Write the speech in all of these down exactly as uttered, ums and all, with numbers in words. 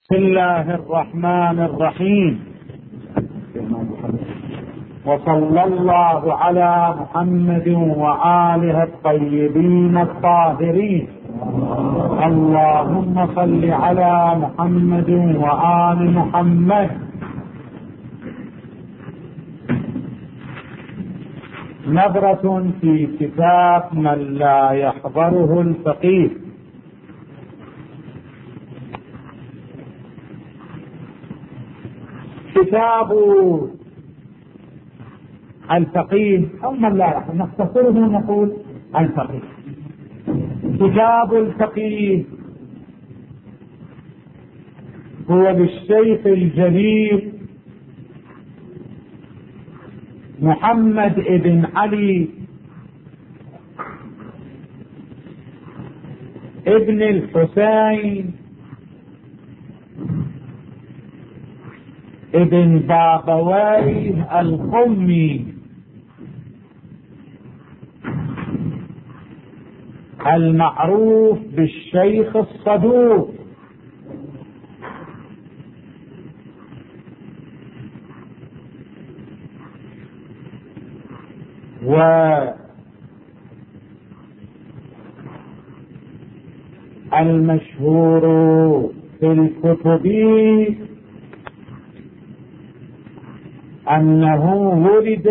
بسم الله الرحمن الرحيم. وصلى الله على محمد وآله الطيبين الطاهرين. اللهم صل على محمد وآل محمد. نظرة في كتاب من لا يحضره الفقيه. كتاب الفقيه أو من لا يحضر، نختصره ونقول الفقيه. كتاب الفقيه هو للشيخ الجليل محمد بن علي ابن الحسين ابن بابويه القمي المعروف بالشيخ الصدوق، والمشهور في الكتب أنه ولد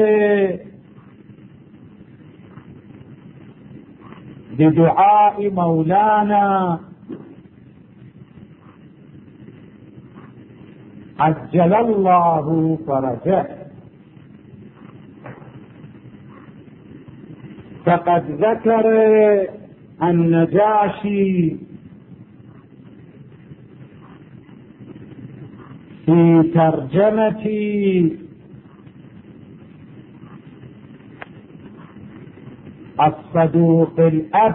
بدعاء مولانا عجل الله فرجه، فقد ذكر النجاشي في ترجمة الصدوق الأب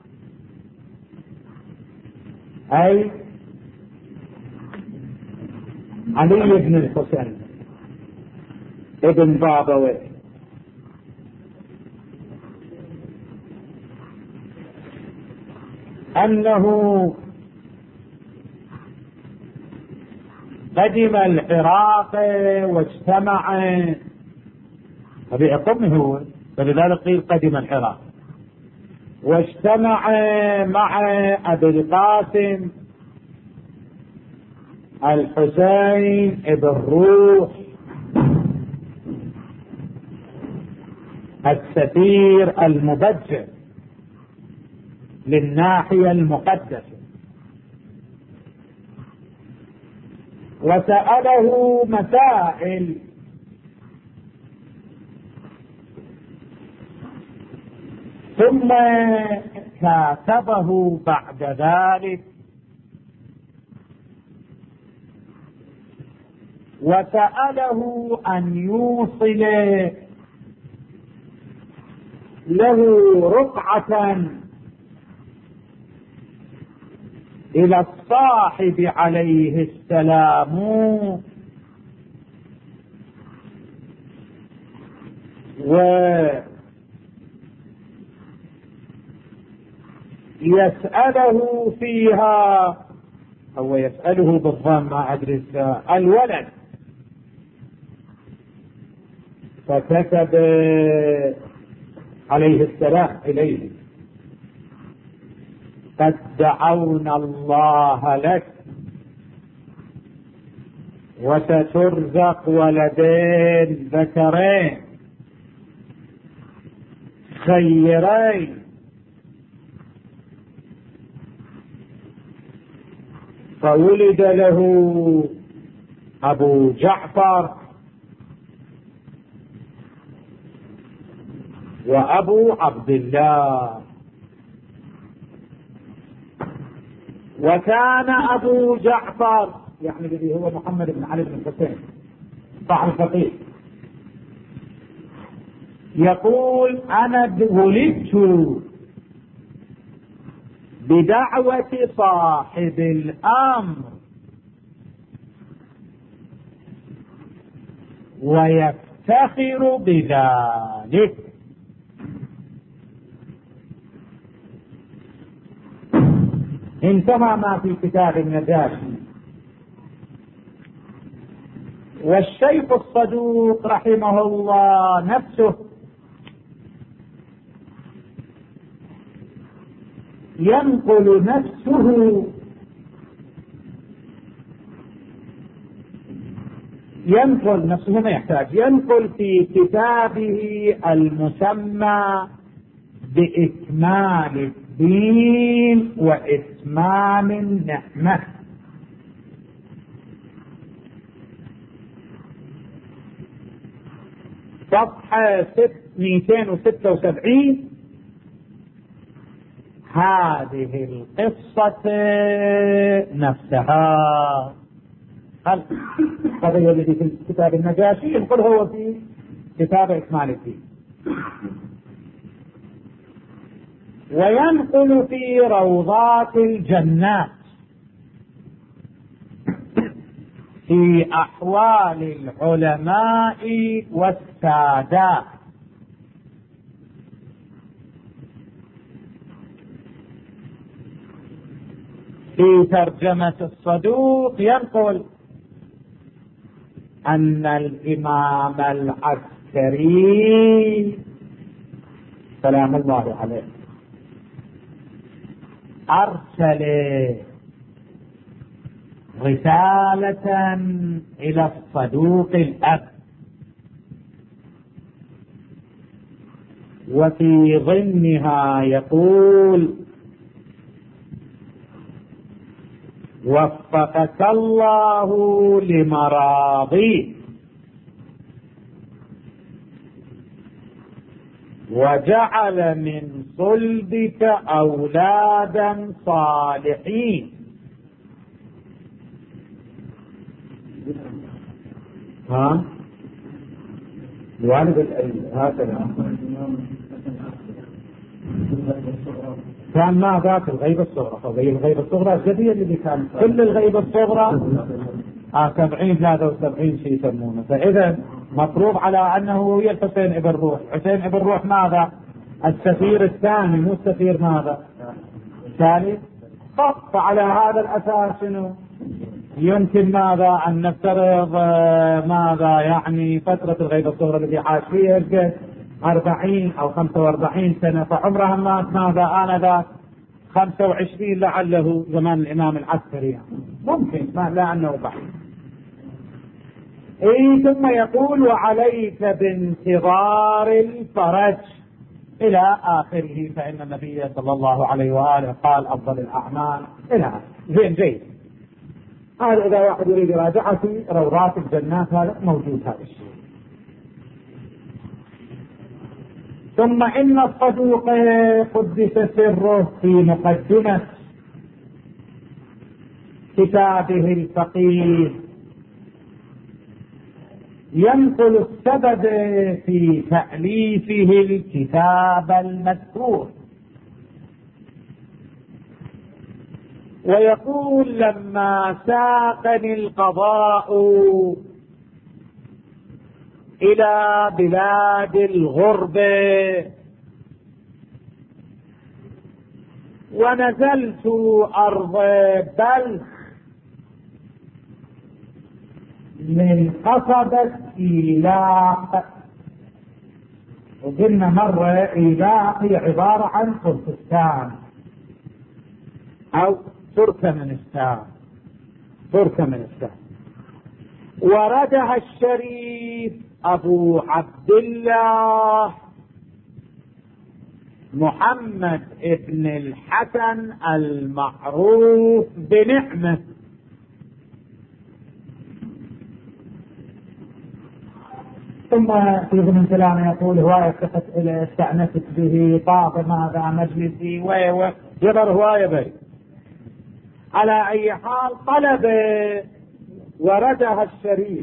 أي علي بن الحسين ابن بابويه، أنه قدم العراق واجتمع ربيع قمه هو، فلذلك قيل قدم العراق واجتمع مع أبي القاسم الحسين ابن روح السفير المبجل للناحية المقدسة، وسأله مسائل ثم كاتبه بعد ذلك وسأله أن يوصل له رقعة إلى الصاحب عليه السلام، ويسأله فيها أو يسأله بالضم ما أدري الولد، فكتب عليه السلام إليه: قد دعونا الله لك وسترزق ولدين ذكرين خيرين، فولد له أبو جعفر وأبو عبد الله، وكان أبو جعفر يعني الذي هو محمد بن علي بن الحسين صاحب الفقيه يقول: أنا ولدت بدعوة صاحب الأمر ويفتخر بذلك. انتهى ما في كتاب النجاشي والشيخ الصدوق رحمه الله نفسه ينقل نفسه ينقل نفسه ما يحتاج ينقل في كتابه المسمى بإكمال الدين وإتمام النعمة، صفحة مئتين وستة وسبعين، هذه القصة نفسها القضية التي في كتاب النجاشي ينقل هو في كتاب إكمال الدين، وينقل في روضات الجنات في أحوال العلماء والسادات، في ترجمة الصدوق ينقل أن الإمام العسكري سلام الله عليه أرسل رسالة إلى الصدوق الأب، وفي ضمنها يقول: وفقك الله لمراضيه وجعل من صلبك أولادا صالحين. ها الوالد هكذا كان ما ذاك الغيبة الصغرى، فغير الغيبة الصغرى الجدية اللي كان كل الغيبة الصغرى آه سبعين ثلاثة وسبعين شيء يسمونه، فإذا مفروض على أنه هو الحسين ابن روح. حسين ابن روح ماذا؟ السفير الثاني، مو السفير ماذا؟ الثالث. فعلى هذا الأساس شنو؟ يمكن ماذا أن نفترض ماذا يعني فترة الغيبة الصغرى التي عاش فيها أربعين أو خمسة وأربعين سنة، فعمرها الناس ماذا آنذاك خمسة وعشرين لعله زمان الإمام العسكري يعني. ممكن ما لا أنه بعيد. إيه ثم يقول: وعليك بانتظار الفرج إلى آخره، فإن النبي صلى الله عليه وآله قال: أفضل الأعمال إلى آخره. زين جيد. هذا إذا واحد يريد يراجعه في روضات الجنات هذا موجود هذا الشيء. ثم إن الصدوق قدس سره في مقدمة كتابه الفقيه ينقل السبب في تأليفه الكتاب المذكور، ويقول: لما ساقني القضاء إلى بلاد الغربة ونزلت أرض بلخ من قصبة إيلاق، وقلنا مرة إيلاق هي عبارة عن تركستان أو تركمانستان تركمانستان وردها الشريف أبو عبد الله محمد ابن الحسن المعروف بنعمة، ثم في ضمن كلامه يقول: هواية اتخذت إليه استأنست به طاب ماذا مجلسي و يظهر هواية بي. على أي حال طلب وردها الشريف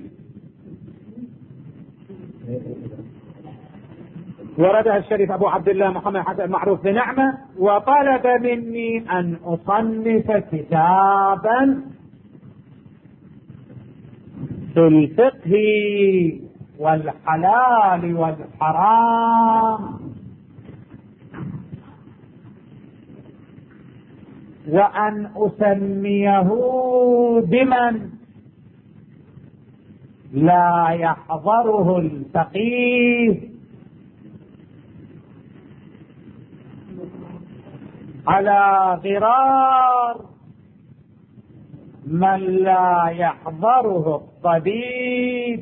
وردها الشريف أبو عبد الله محمد حسن المعروف بنعمة، وطلب مني أن أصنف كتابا في الفقه والحلال والحرام، وأن أسميه بمن لا يحضره الفقيه على غرار من لا يحضره الطبيب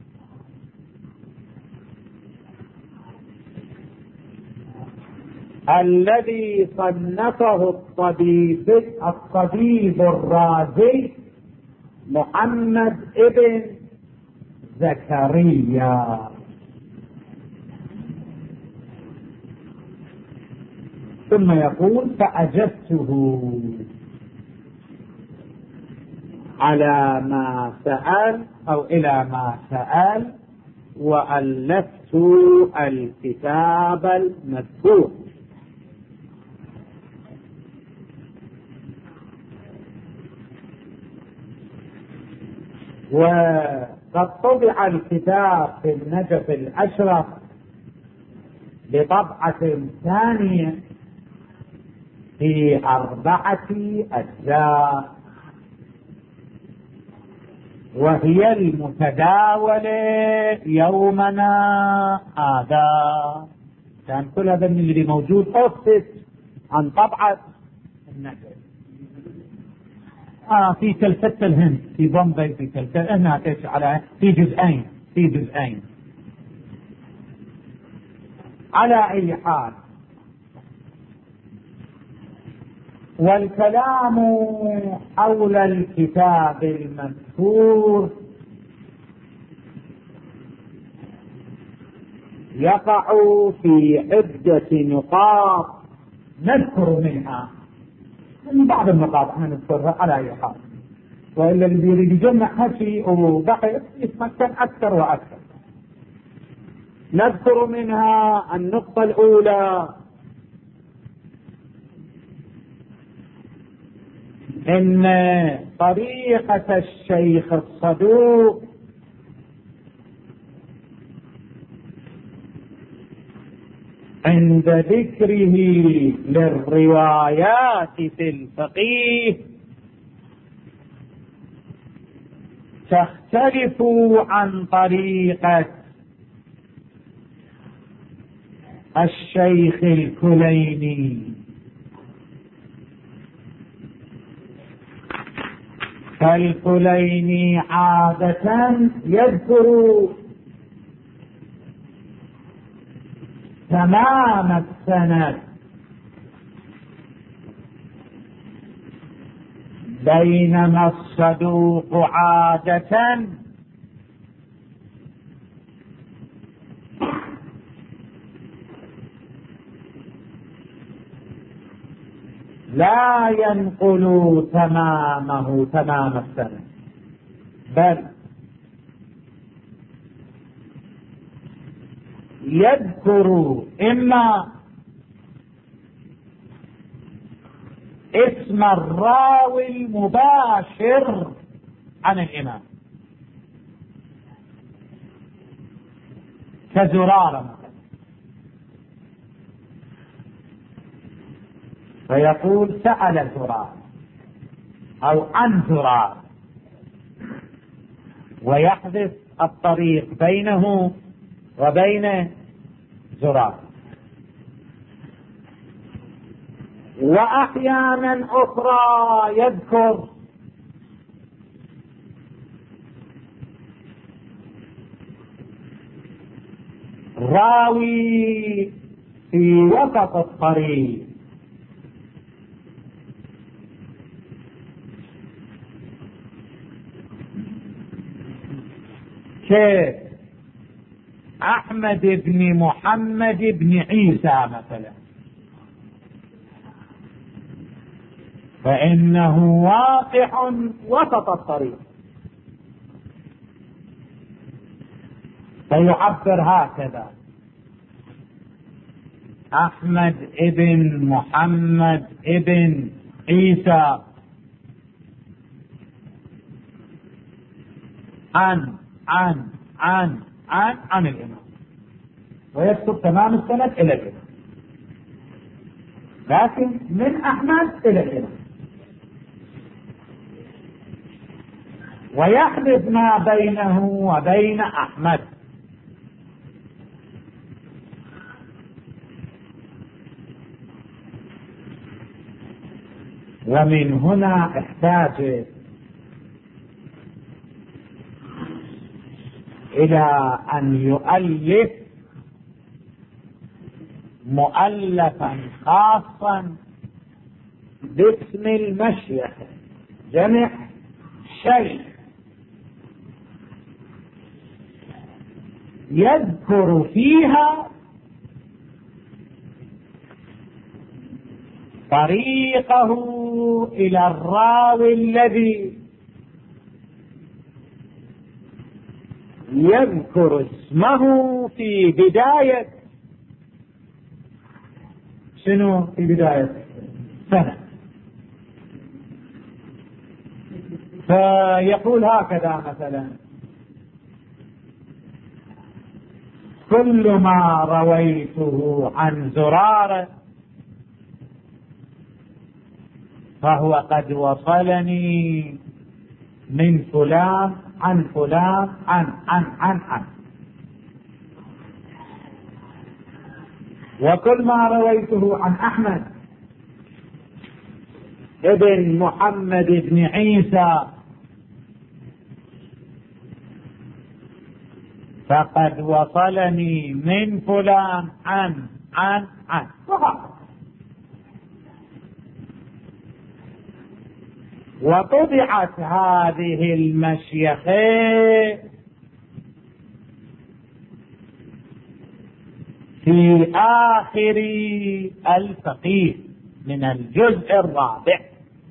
الذي صنفه الطبيب الطبيب الرازي محمد ابن زكريا. ثم يقول فأجبته على ما سأل أو إلى ما سأل وألفت الكتاب المذكور. وقد طبع الكتاب في النجف الأشرف بطبعة ثانية في أربعة أجزاء، وهي المتداولة يومنا هذا. كان كل هذا من اللي موجود أوفيس عن طبعة النجف. آه في كلفتة الهند في بومبي، في كلفتة هنا على في جزئين في جزئين. على أي حال، والكلام حول الكتاب المذكور يقع في عدة نقاط نذكر منها من بعض النقاط احنا نذكرها على اي حال، والا اللي يريد يجمع حكي وبقي يتمكن اكثر واكثر. نذكر منها النقطة الاولى ان طريقة الشيخ الصدوق عند ذكره للروايات في الفقيه تختلف عن طريقة الشيخ الكليني. فالكليني عادة يذكر تمام السند، بينما الصدوق عادة لا ينقل تمامه تمام السند، بل يذكر إما اسم الراوي المباشر عن الإمام كزرارة مثلا، فيقول سأل زرار أو عن زرار، ويحذف الطريق بينه وبين زرار. وأحيانا أخرى يذكر راوي في وسط الطريق كأحمد بن محمد بن عيسى مثلا، فإنه واقع وسط الطريق، فيعبر هكذا: أحمد ابن محمد ابن عيسى عن عن عن عن عن الإمام، ويكتب تمام السند إلى الإمام، لكن من أحمد إلى الإمام. ويحدث ما بينه وبين أحمد. ومن هنا احتاج إلى أن يؤلف مؤلفا خاصا باسم المشيخ، جمع شيخ، يذكر فيها طريقه إلى الراوي الذي يذكر اسمه في بداية شنو في بداية سنة، فيقول هكذا مثلا: كل ما رويته عن زرارة فهو قد وصلني من فلان عن فلان عن عن عن عن وكل ما رويته عن أحمد ابن محمد بن عيسى فقد وصلني من فلان عن عن عن وهكذا. وطبعت هذه المشيخة في آخر الفقيه من الجزء الرابع،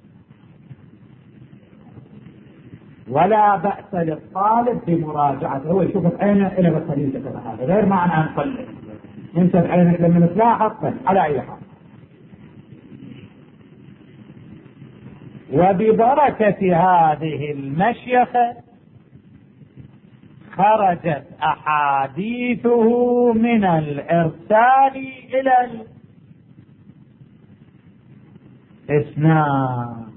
ولا بأس للطالب بمراجعته، هو يشوف بعينه إلى بطريقة كذا، هذا غير معنى أن نقلل أنت بعينك لما تلاحظ على أي حال. وببركة هذه المشيخة خرجت أحاديثه من الإرسال إلى الإسناد،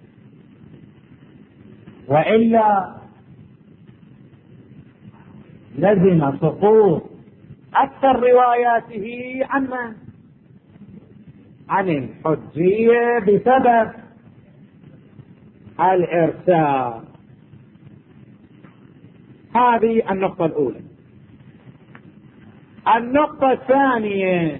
وإلا لزم سقوط أكثر رواياته عن من؟ عن الحجية بسبب الإرسال. هذه النقطة الأولى. النقطة الثانية: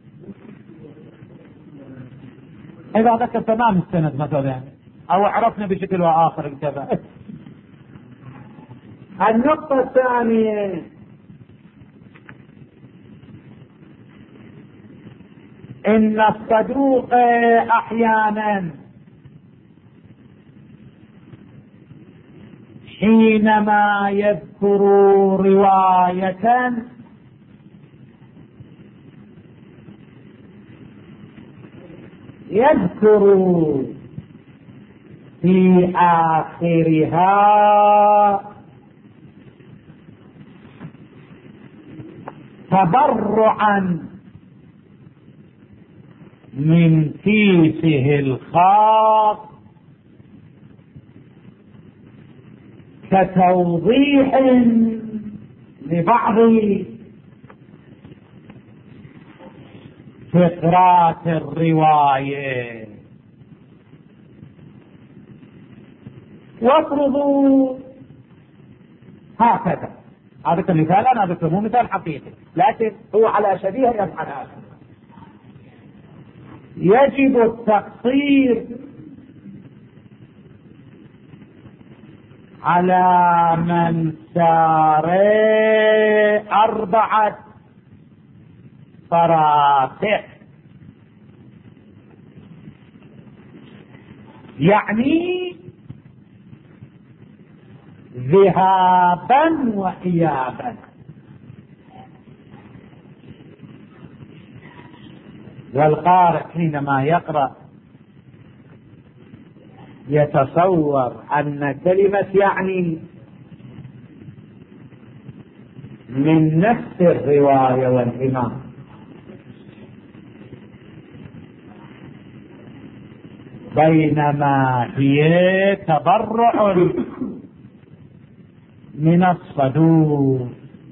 إذا ذكر تمام السند مثلا أو عرفنا بشكل وآخر انتبه. النقطة الثانية: إن الصدوق أحيانا حينما يذكر رواية يذكر في آخرها تبرعا من كيسه الخاص كتوضيح لبعض فقرات الرواية. وافرضوا هكذا، هذا كمثال، أنا هذا مو مثال حقيقي لكن هو على شبيه يفعل هذا. يجب التقصير على من سار أربعة فراسخ، يعني ذهابا وإيابا. والقارئ حينما يقرأ يتصور أن كلمة يعني من نفس الرواية والإمام، بينما هي تبرع من الصدوق.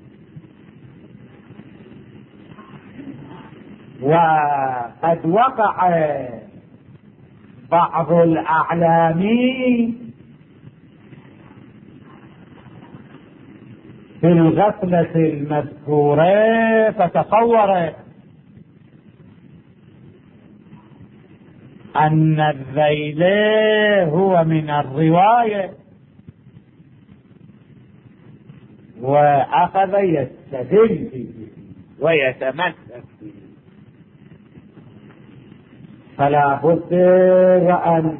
وقد وقع بعض الأعلامي في الغفلة المذكورة فتصور أن الذيل هو من الرواية، وأخذ يستدل فيه ويتمسك فيه. فلا بد وأن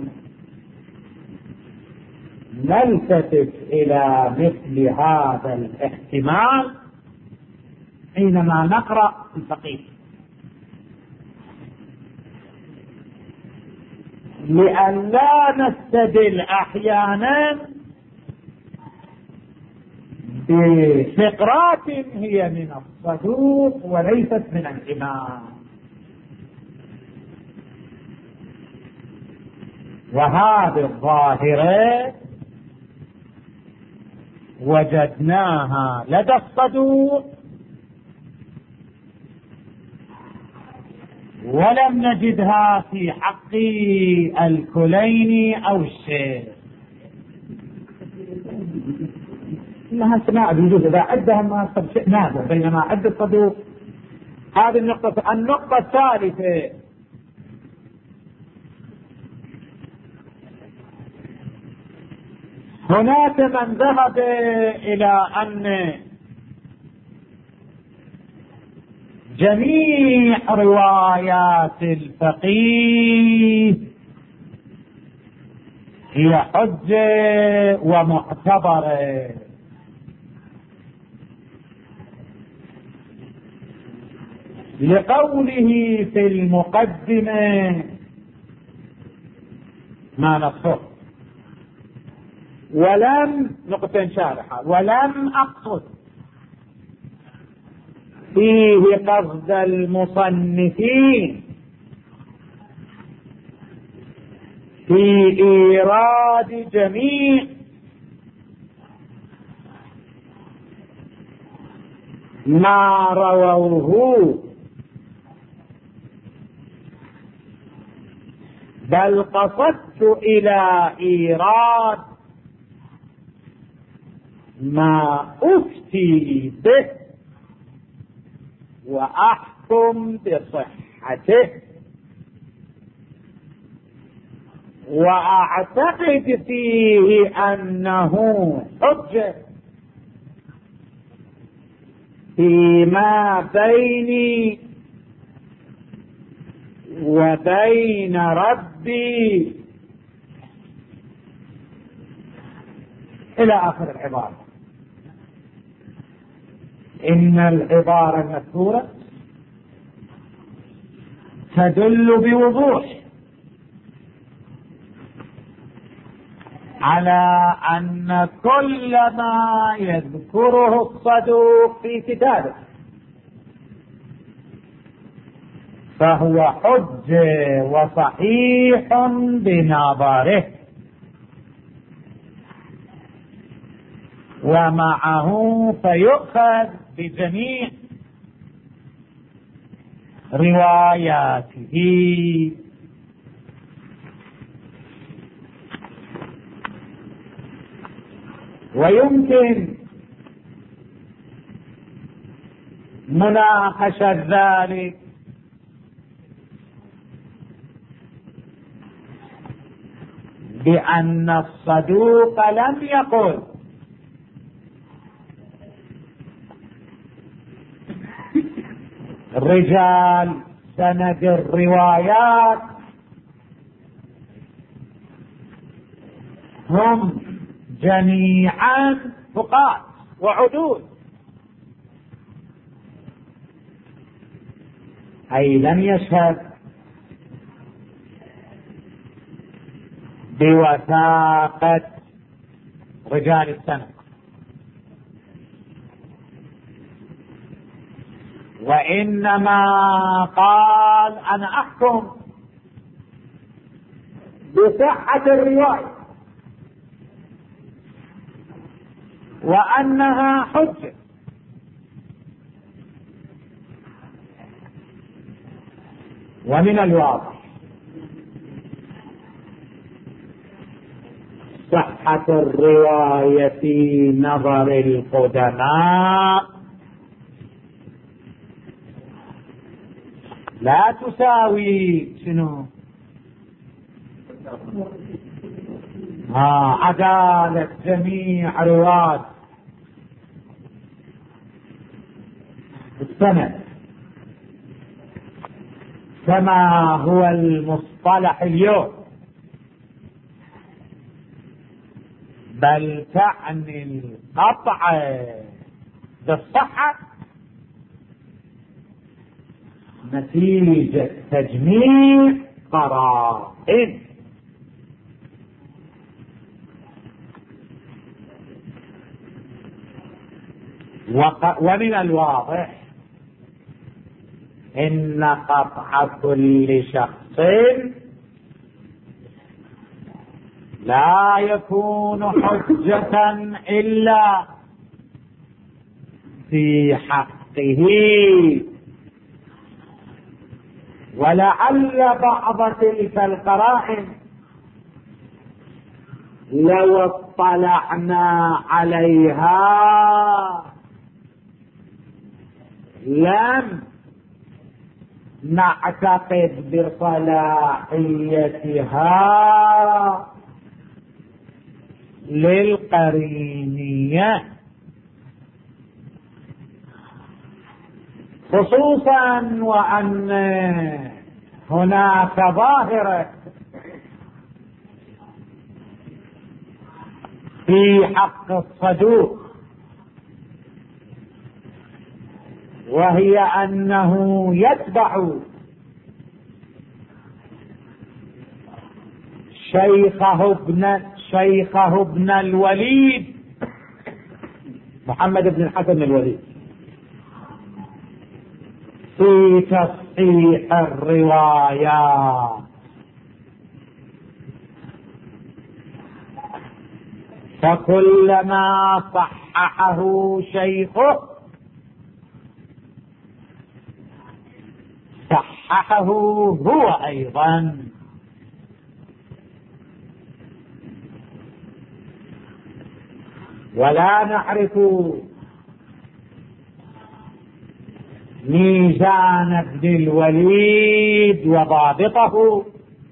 نلتفت إلى مثل هذا الاحتمال حينما نقرأ الفقيه، لأن لا نستدل أحيانا بفقرات هي من الصدوق وليست من الإمام. وهذه الظاهرة وجدناها لدى الصدوق ولم نجدها في حق الكليني أو الشيخ. إنها سماع بيجوز إذا عدها ما صار شيء نادر، بينما عد الصدوق. هذه النقطة. النقطة الثالثة، هناك من ذهب إلى أن جميع روايات الفقيه هي حجة ومعتبرة، لقوله في المقدمة ما نصه: ولم نقطة شارحة ولم أقصد فيه قصد المصنفين في إيراد جميع ما رووه، بل قصدت إلى إيراد ما أفتي به وأحكم بصحته وأعتقد فيه أنه حجة فيما بيني وبين ربي إلى آخر العبارة. إن العبارة المذكورة تدل بوضوح على أن كل ما يذكره الصدوق في كتابه فهو حجة وصحيح بنظره، ومعه فيؤخذ بجميع رواياته. ويمكن مناقشة ذلك بأن الصدوق لم يقل رجال سند الروايات هم جميعا ثقات وعدول، أي لم يشهد بوثاقة رجال السند، وإنما قال أنا أحكم بصحة الرواية وأنها حجة. ومن الواضح صحة الرواية في نظر القدماء لا تساوي شنو آه عدالة جميع رواة السند كما هو المصطلح اليوم، بل تعني القطع بالصحة نتيجة تجميع قرائن. ومن الواضح إن قطع كل شخص لا يكون حجة إلا في حقه، ولعل بعض تلك القرائن لو اطلعنا عليها لم نعتقد بصلاحيتها للقرينية، خصوصا وأن هناك ظاهرة في حق الصدوق، وهي أنه يتبع شيخه ابن شيخه ابن الوليد محمد بن الحسن الوليد في تصحيح الروايات، فكلما صححه شيخه صححه هو أيضا. ولا نعرف ميزان ابن الوليد وضابطه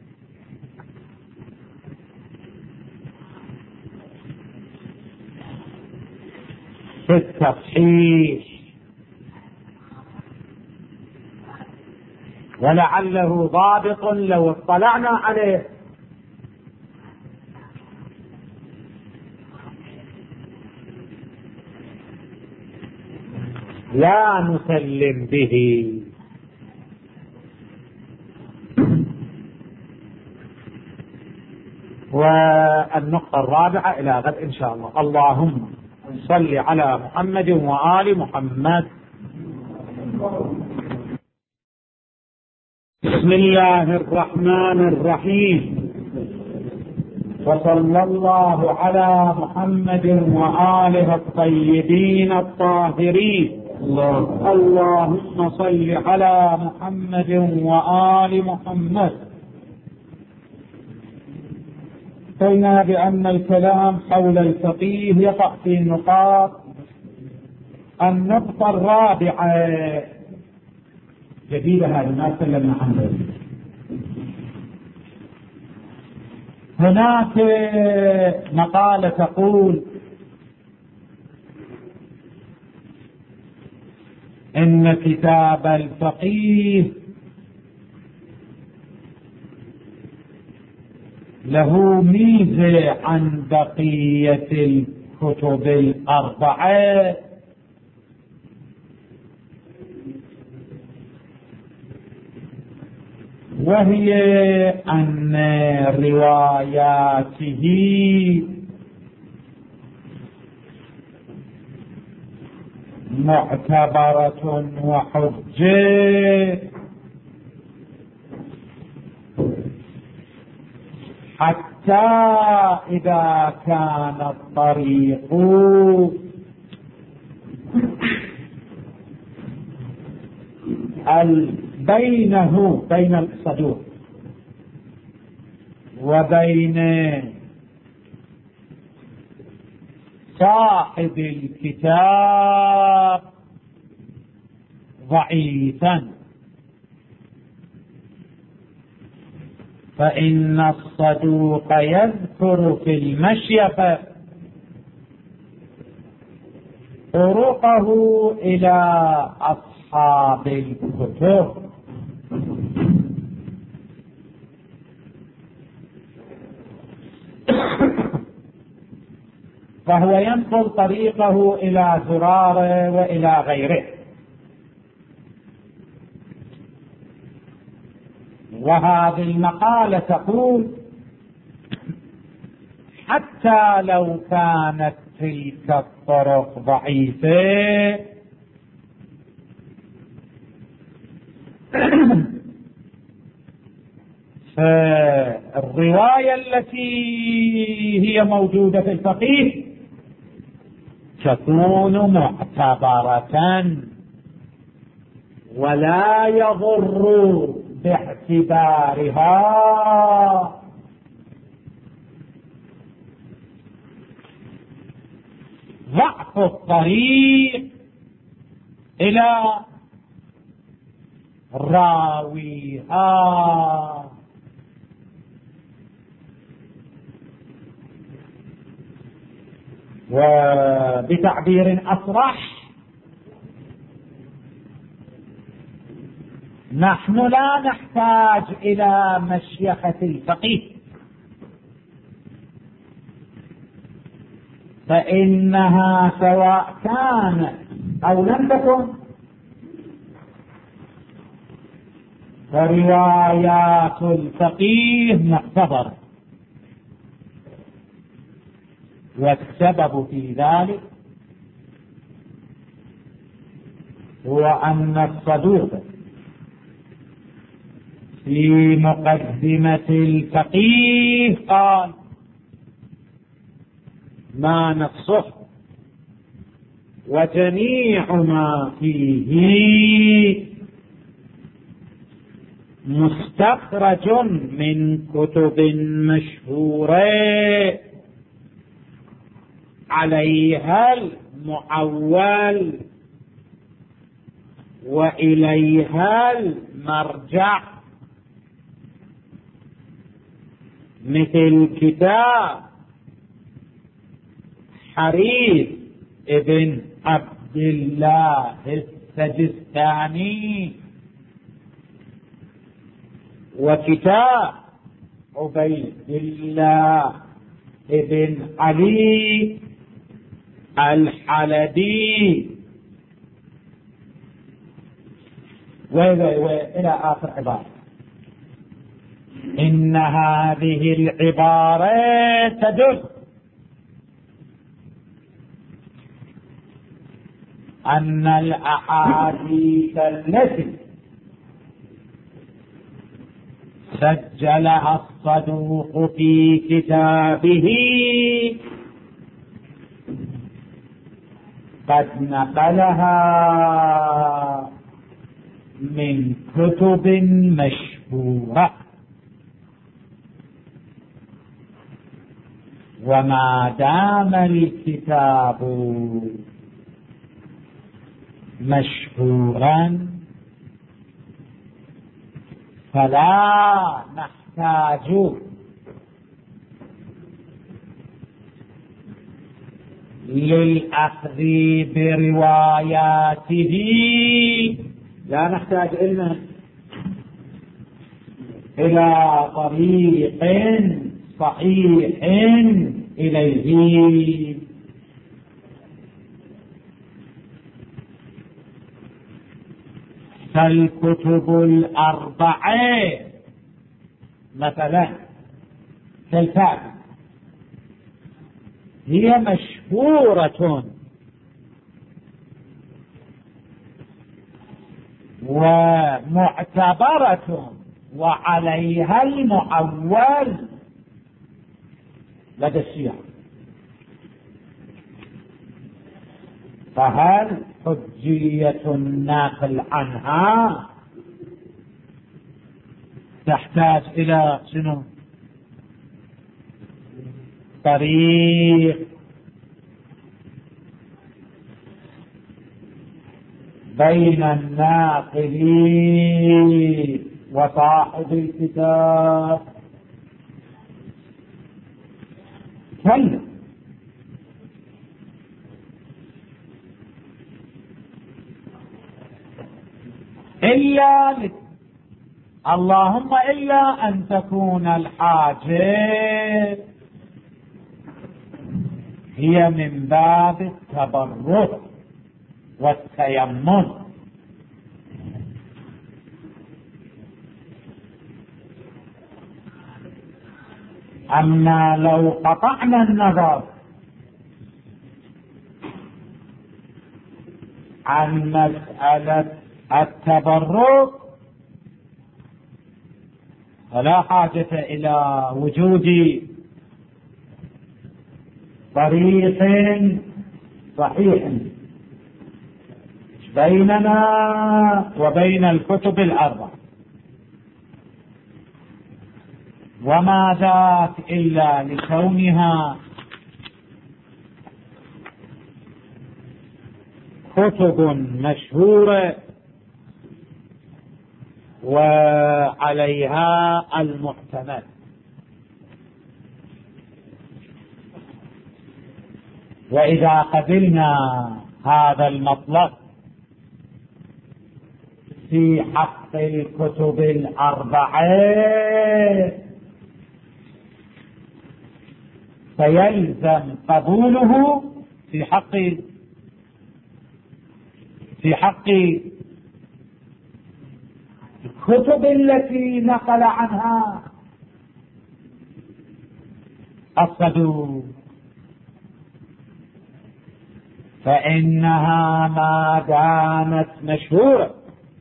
في التصحيح، ولعله ضابط لو اطلعنا عليه لا نسلم به. والنقطة الرابعة إلى غد إن شاء الله. اللهم صل على محمد وآل محمد. بسم الله الرحمن الرحيم، وصلى الله على محمد وآله الطيبين الطاهرين. اللهم صل على محمد وآل محمد. قلنا بأن الكلام حول الفقيه يقع في نقاط. النقطة الرابعة جديدة، هذا ما سلمنا عنه. هناك مقالة تقول إن كتاب الفقيه له ميزة عن بقية الكتب الأربعة، وهي أن رواياته معتبرة وحجة حتى إذا كان الطريق بينه بين الصدوق وبين صاحب الكتاب ضعيفا، فإن الصدوق يذكر في المشيخة طرقه إلى أصحاب الكتب، فهو ينقل طريقه إلى زرارة وإلى غيره. وهذه المقالة تقول حتى لو كانت تلك الطرق ضعيفة فالرواية التي هي موجودة في الفقيه تكون معتبرة ولا يضر باعتبارها ضعف الطريق إلى راويها. وبتعبير أصرح نحن لا نحتاج إلى مشيخة الفقيه، فإنها سواء كانت أو لم تكن فروايات الفقيه معتبرة، والسبب في ذلك هو أن الصدوق في مقدمة الفقيه قال ما نصه وجميع ما فيه مستخرج من كتب مشهورة عليها المعول وإليها المرجع، مثل كتاب حريث ابن عبد الله السجستاني وكتاب عبيد الله ابن علي الحلبي وإلى آخر عبارة. إن هذه العبارة تدل أن الأحاديث التي سجلها الصدوق في كتابه قد نقلها من كتب مشهورة، وما دام الكتاب مشهورا فلا نحتاج للأخذ برواياته، لا نحتاج إلنا إلى طريق صحيح إليه. فالكتب الأربعة مثلا كالفاتحة هي مشهورة ومعتبرة وعليها المعول لدى الشيعة. فهل حجية الناقل عنها تحتاج إلى شنو؟ طريق بين الناقل وصاحب الكتاب. كلا، إلا اللهم إلا أن تكون الحاجة هي من باب التبرك والتيمم. أما لو قطعنا النظر عن مسألة التبرك فلا حاجة إلى وجود طريق صحيح بيننا وبين الكتب الأربع، وما ذاك إلا لكونها كتب مشهورة وعليها المعتمد. وإذا قبلنا هذا المطلب في حق الكتب الأربعة فيلزم قبوله في حق في حق الكتب التي نقل عنها الصدوق، فإنها ما دامت مشهورة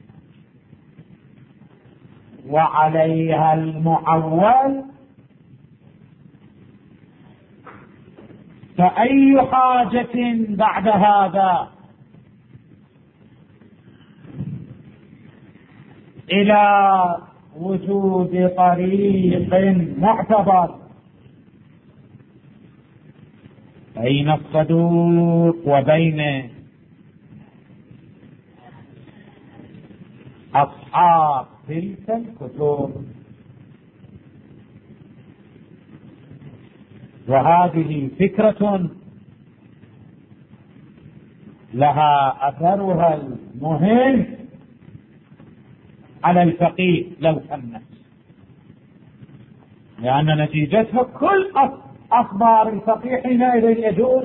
وعليها المعول فأي حاجة بعد هذا إلى وجود طريق معتبر بين الصدوق وبين أصحاب تلك الكتب؟ وهذه فكرة لها أثرها المهم على الفقيه لو تمت، لأن نتيجتها كل أخبار الفقيه حينئذ يجوز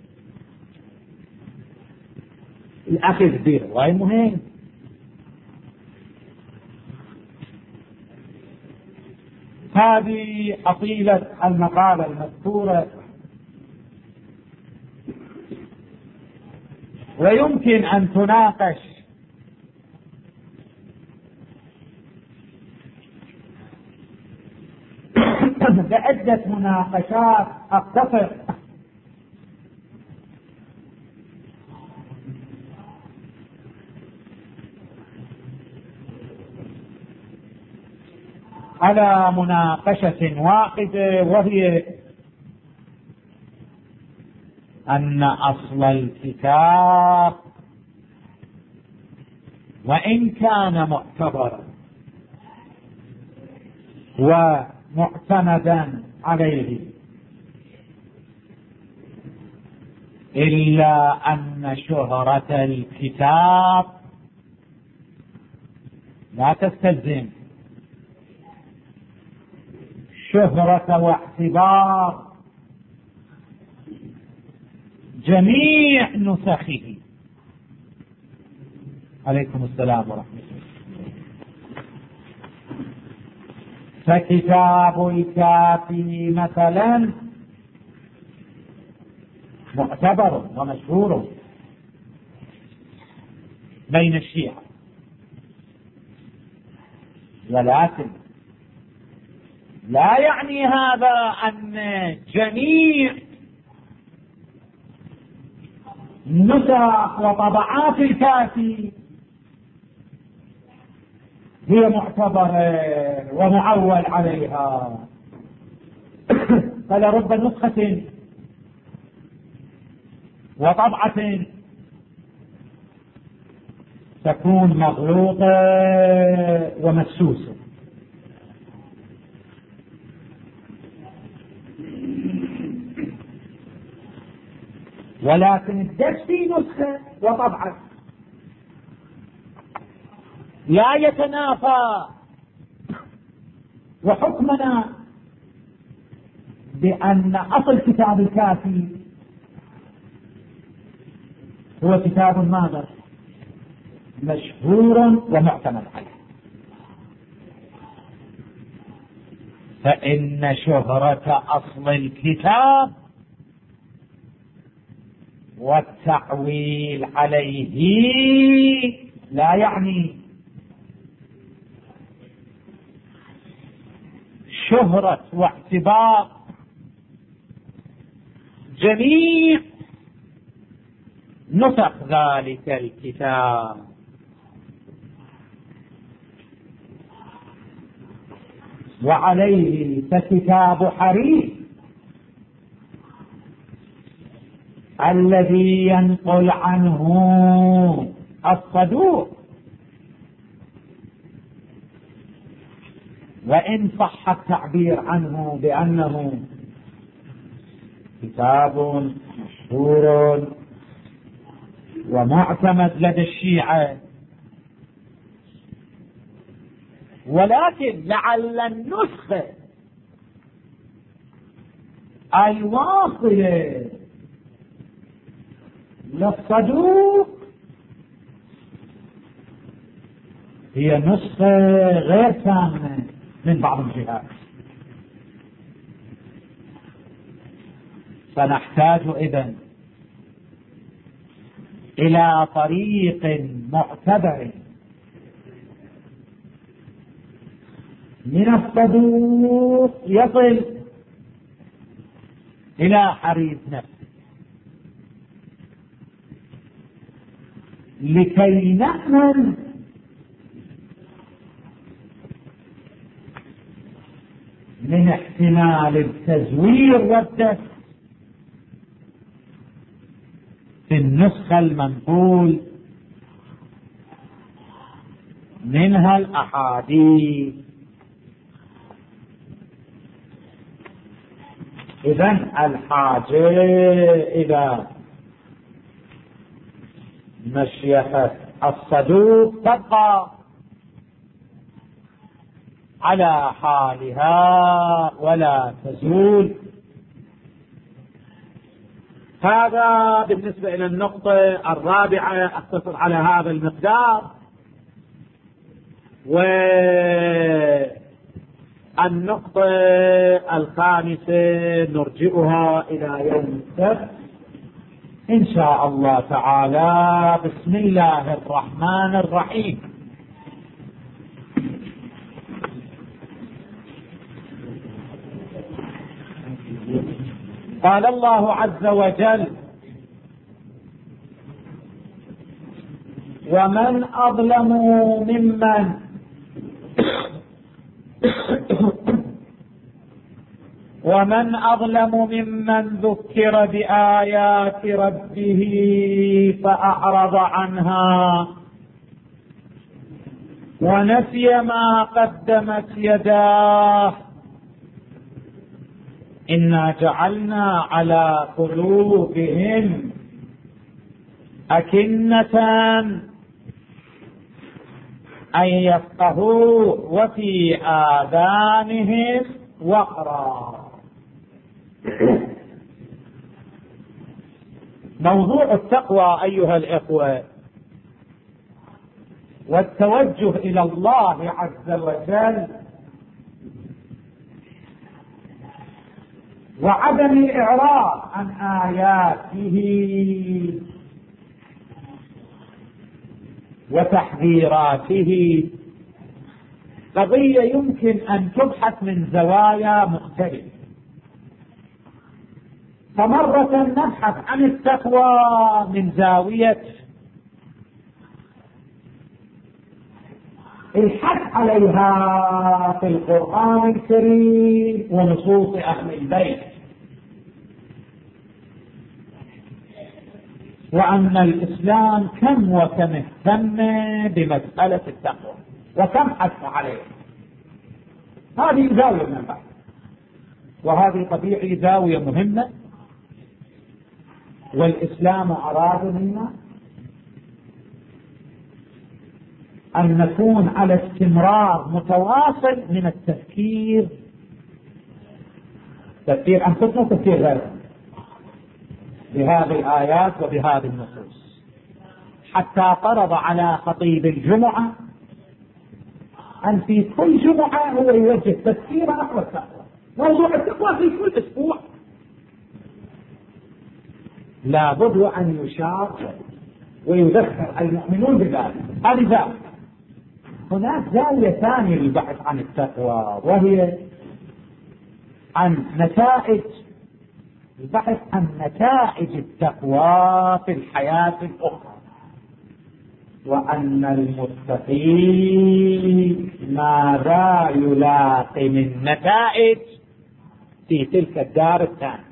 الأخذ به، وهي مهم. هذه حصيلة المقالة المذكورة، ويمكن أن تناقش بعدة مناقشات أقتصر على مناقشة واحدة، وهي أن أصل الكتاب وإن كان معتبرا ومعتمدا عليه إلا أن شهرة الكتاب لا تستلزم شهرة واعتبار جميع نسخه. عليكم السلام ورحمة الله. فكتاب الكافي مثلا معتبر ومشهور بين الشيعة، ولكن لا يعني هذا أن جميع نسخ وطبعات الكافي هي معتبرة ومعول عليها، فلرب نسخة وطبعة تكون مغلوطة ومسوسة، ولكن الدرسي نسخة وطبعة لا يتنافى. وحكمنا بأن أصل كتاب الكافي هو كتاب ماذا؟ مشهور ومعتمد عليه، فإن شهرة أصل الكتاب والتعويل عليه لا يعني شهرة واعتبار جميع نسخ ذلك الكتاب. وعليه فكتاب حريث الذي ينقل عنه الصدوق، وإن صح التعبير عنه بأنه كتاب مشهور ومعتمد لدى الشيعة، ولكن لعل النسخة الواصلة للصدوق هي نسخة غير كاملة من بعض الجهات، فنحتاج إذن إلى طريق معتبر من الصدوق يصل إلى حريث نفسه، لكي نأمن من احتمال التزوير والدس في النسخة المنقول منها الأحاديث. إذن الحاجة إلى مشيخة الصدوق تبقى على حالها ولا تزول. هذا بالنسبة إلى النقطة الرابعة، أقتصر على هذا المقدار. والنقطة الخامسة نرجئها إلى يوم السبت إن شاء الله تعالى. بسم الله الرحمن الرحيم. قال الله عز وجل: ومن أظلم ممن ومن أظلم ممن ذكر بآيات ربه فأعرض عنها ونسي ما قدمت يداه إنا جعلنا على قلوبهم أكنة أن يفقهوا وفي آذانهم وقرا. موضوع التقوى أيها الإخوة والتوجه إلى الله عز وجل وعدم الإعراض عن آياته وتحذيراته قضية يمكن أن تبحث من زوايا مختلفة. فمرة نبحث عن التقوى من زاوية الحث عليها في القرآن الكريم ونصوص أهل البيت، وأن الإسلام كم وكم اهتم بمسألة التقوى وكم حث عليه. هذه زاوية من البحث، وهذه طبيعي زاوية مهمة، والإسلام أراد منا أن نكون على استمرار متواصل من التفكير، تفكير أنفسنا وتفكير غيرنا بهذه الآيات وبهذه النصوص، حتى فرض على خطيب الجمعة أن في كل جمعة هو يوجه تفكير نحو التقوى. موضوع التقوى في كل أسبوع لا بد أن يشار ويذكر المؤمنون بذلك. هذه زاوية. هناك زاوية ثانية للبحث عن التقوى، وهي عن نتائج البحث عن نتائج التقوى في الحياة الأخرى، وأن المتقين ماذا يلاقي من نتائج في تلك الدار الثانية.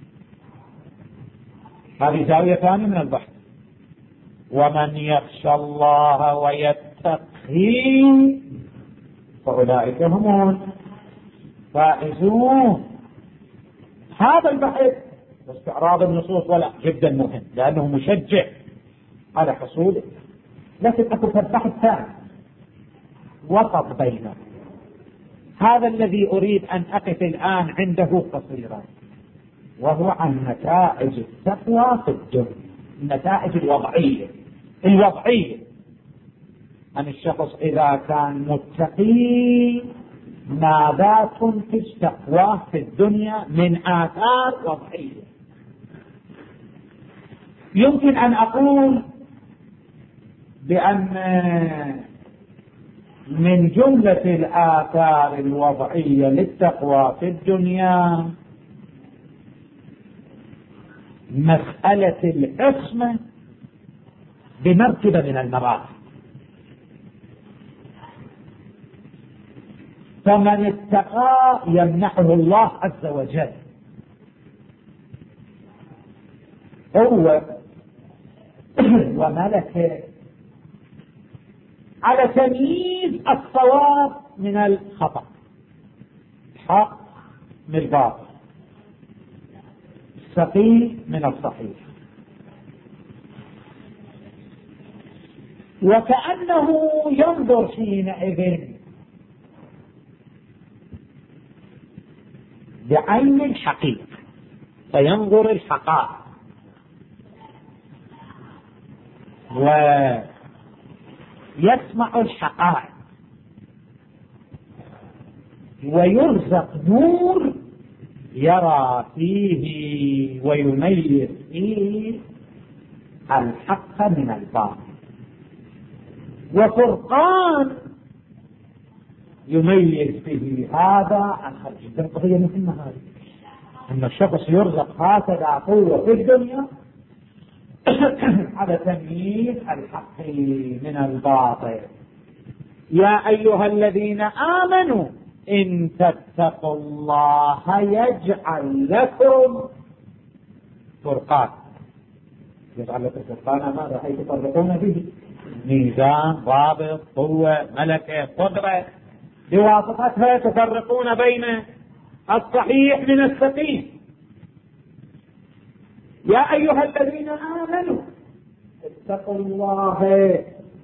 هذه زاوية ثانية من البحث. ومن يخشى الله ويتقي فأولئك هم الفائزون. هذا البحث واستعراض النصوص ولا جدا مهم، لأنه مشجع على حصوله. لكن أكو بحث ثاني وسط بينه، هذا الذي أريد أن أقف الآن عنده قصيرا، وهو عن نتائج التقوى في الدنيا، النتائج الوضعية الوضعية أن الشخص إذا كان متقي ماذا تنتج تقواه في الدنيا من آثار وضعية. يمكن أن أقول بأن من جملة الآثار الوضعية للتقوى في الدنيا مسألة العصمة بمرتبة من المراتب. فمن اتقى يمنحه الله عز وجل هو وملكه على تمييز الصواب من الخطأ، الحق من الباطل، السقيم من الصحيح، وكأنه ينظر حينئذ بعين الحقيقة، فينظر الحقائق ويسمع الحقائق ويرزق نور يرى فيه ويميز فيه الحق من الباطل، وفرقان يميز به هذا عن هذا. جدا قضية مهمة هذه، أن الشخص يرزق هكذا قوة في الدنيا على تمييز الحق من الباطل. يا أيها الذين آمنوا إن تتقوا الله يجعل لكم فرقان. يجعل لكم فرقان ماذا؟ حيث تفرقون به ميزان، ضابط، قوة، ملكة، قدرة، بواسطتها تفرقون بين الصحيح من السقيم. يا أيها الذين آمنوا اتقوا الله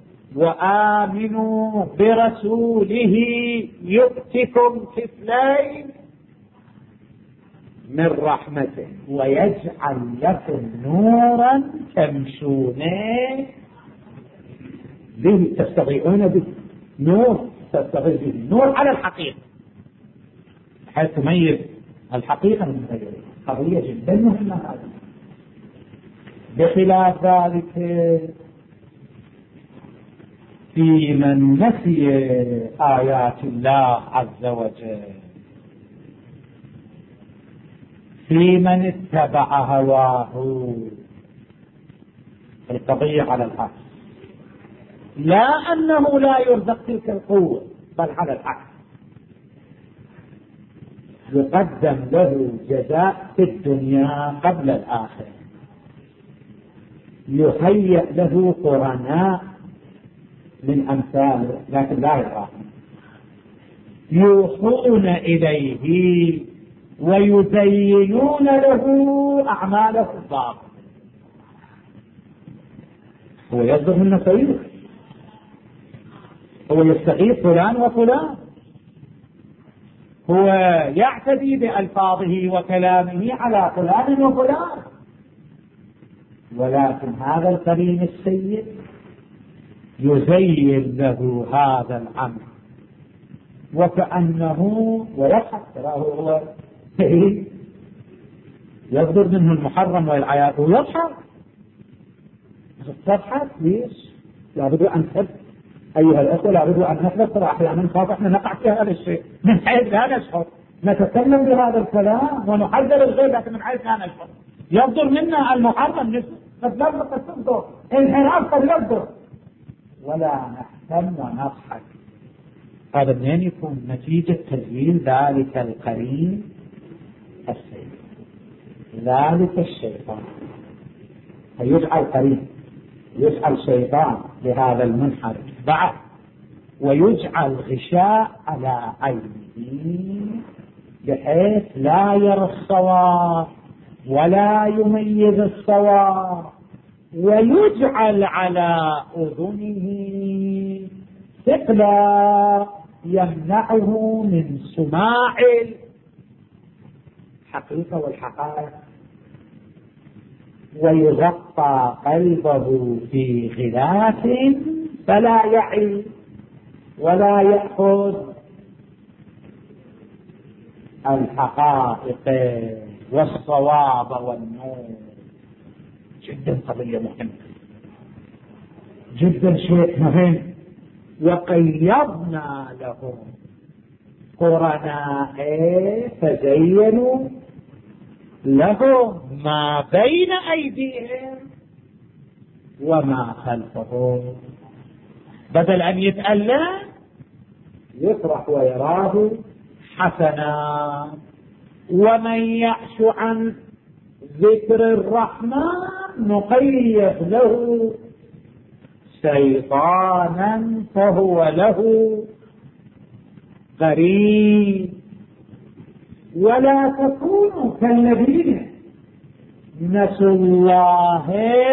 وآمنوا برسوله يؤتكم كفلين من رحمته ويجعل لكم نورا تمشون به تستضيئون به. نور تستضيء به، نور على الحقيقة حيث تميز الحقيقة من غيرها. قضية جدا مهمة هذه. بخلاف ذلك في من نسي آيات الله عز وجل، في من اتبع هواه. القضية على العكس، لا أنه لا يرزق تلك القوة، بل على العكس يقدم له جزاء في الدنيا قبل الآخرة، يهيأ له قرناء من أمثاله لكن لا يراهم، يوحون إليه ويزينون له أعماله الباطلة. هو يصدر منه سيد، هو يستغيث فلان وفلان، هو يعتدي بألفاظه وكلامه على فلان وفلان، ولكن هذا القرين السيد يزين له هذا العمل وكأنه ويضحك، تراه هو يصدر منه المحرم والعياذ ويضحك. تضحك ليش؟ لابد أن تحب أيها الأخوة، لابد أن نحذر، ترى أحيانا نخاف احنا نقع في هذا الشيء من حيث لا نشعر، نتكلم بهذا الكلام ونحذر الغير لكن من حيث لا نشعر يصدر منا المحرم نفسه، قد لا قد تصدر انحراف قد يصدر ولا نهتم ونضحك. هذا منين يكون؟ نتيجة تزيين ذلك القرين السيء، ذلك الشيطان. فيجعل قرين، يجعل شيطان لهذا المنحرف بعد، ويجعل غشاء على عينه بحيث لا يرى الصواب ولا يميز الصواب، ويجعل على أذنه ثقلا يمنعه من سماع الحقيقة والحقائق، ويغطى قلبه في غلاف فلا يعي ولا يأخذ الحقائق والصواب والنور. جدا قضية مهمة جدا، شيء مهم. وقيضنا لهم قرناء فزينوا لهم ما بين أيديهم وما خلفهم، بدل أن يتألم يفرح ويراه حسنا. ومن يعش عن ذكر الرحمن نقيض له شيطانا فهو له قرين. ولا تكونوا كالذين نسوا الله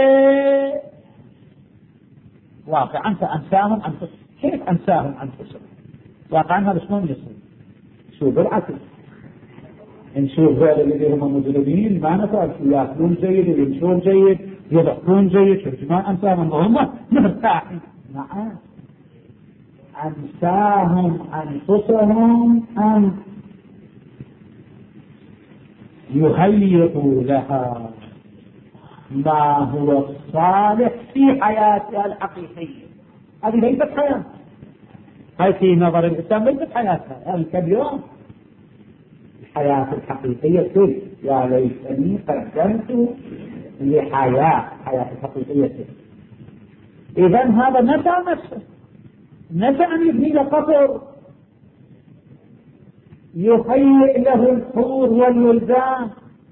واقعا فأنساهم أنفسهم. كيف أنساهم أنفسهم؟ واقعا هذا شلون يصير؟ شو بالعكس، نشوف هذا اللي هم مجرمين ما نفعل، يأكلون جيد ويمشون جيد يضحكون جيد، شوف ما أنساهم هم مرتاحين. نعم أنساهم أنفسهم أن يهيئوا لها ما هو الصالح في حياتها الحقيقية. هذه ليست حياة، هاي في نظر الإسلام ليست حياتها. هذه كاليوم الحياة الحقيقية كل يا ليتني قدمت لحياة حياة الحقيقية. إذا هذا نسى نفسه، نسى أن يبني له قصر يهيئ له الحور والولدان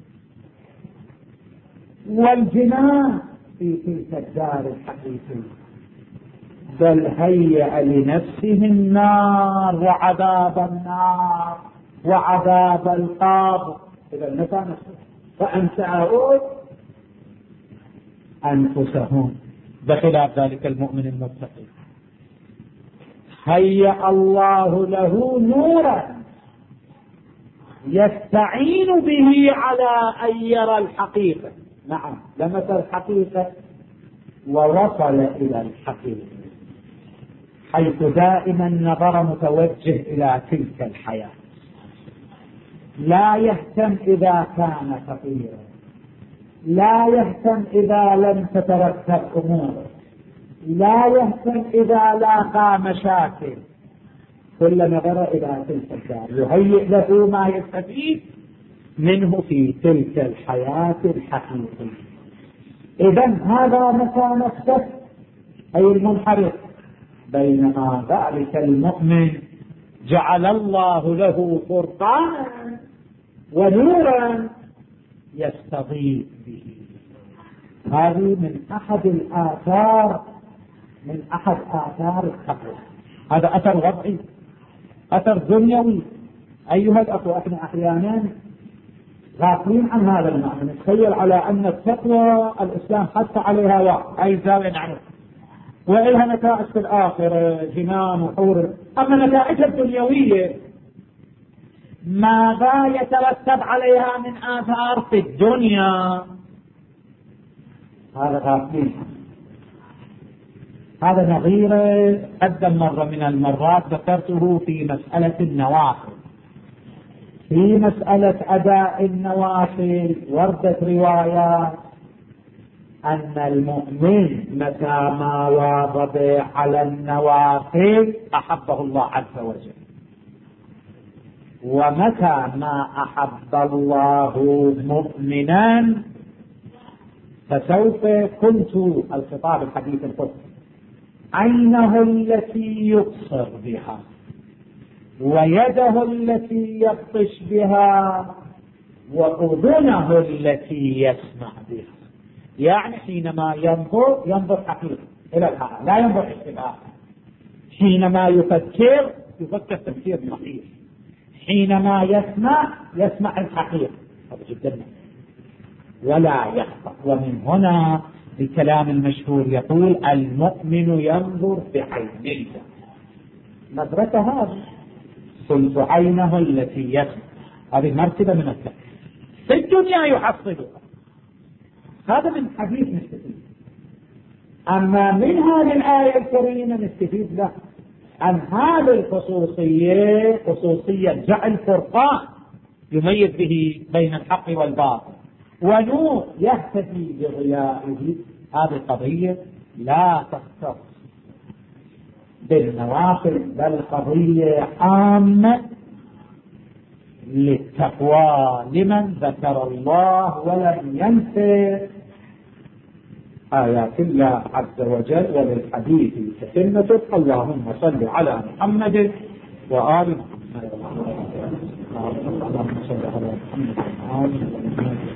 والجنان في تلك الدار الحقيقية، بل هيئ لنفسه النار وعذاب النار وعذاب القبر. إذا نسى نفسه فأنساهم أنفسهم، بخلاف ذلك المؤمن المتقي هيأ الله له نورا يستعين به على أن يرى الحقيقة. نعم لمس الحقيقة ووصل إلى الحقيقة، حيث دائما نظر متوجه إلى تلك الحياة، لا يهتم إذا كان فقيرا، لا يهتم إذا لم تترتب أموره، لا يهتم إذا لاقى مشاكل، كل نظر إلى تلك الدار يهيئ له ما يستفيد منه في تلك الحياة الحقيقية. إذن هذا مكان الشك أي المنحرف، بينما ذلك المؤمن جعل الله له فرقانا ونورا يستضيء به. هذه من أحد الآثار من أحد آثار التقوى. هذا أثر وضعي، أثر دنيوي. أيها الأخوة، احنا أحيانا غافلين عن هذا المعنى، نتخيل على أن التقوى الإسلام حتى عليها وقت أي زاوية نعرف وإلها نتائج في الآخرة جنان وحور، أما نتائجها الدنيوية ماذا يترتب عليها من آثار في الدنيا؟ هذا غافلين. هذا نظير قدم مرة من المرات ذكرته في مسألة النوافل. في مسألة أداء النوافل وردت روايات أن المؤمن متى ما واظب على النوافل أحبه الله عز وجل، ومتى ما أحب الله مؤمنا فسوف كنت الخطاب الحديث القدسي عينه التي يبصر بها ويده التي يبطش بها وأذنه التي يسمع بها. يعني حينما ينظر ينظر حقيقة إلى الحق، لا ينظر اشتباه. حينما يفكر يفكر تفكير صحيح. حينما يسمع يسمع الحقيقة. هذا جدا ولا يخطأ. ومن هنا الكلام المشهور يقول المؤمن ينظر بعينيه. نظرته هذه قلت عينه التي يسمع، هذه مرتبة من التفكير في الدنيا يحصلها. هذا من حديث نستفيد. أما من هذه الآية الكريمة نستفيد له عن هذه الخصوصية، خصوصية جعل فرقان يميز به بين الحق والباطل ونور يهتدي بضيائه. هذه قضية لا تختص بالنوافل بل قضية عامة للتقوى لمن ذكر الله ولم ينسى آيات الله عز وجل. وللحديث تتمة. اللهم صل على محمد وآل محمد. اللهم صل على محمد وآل محمد.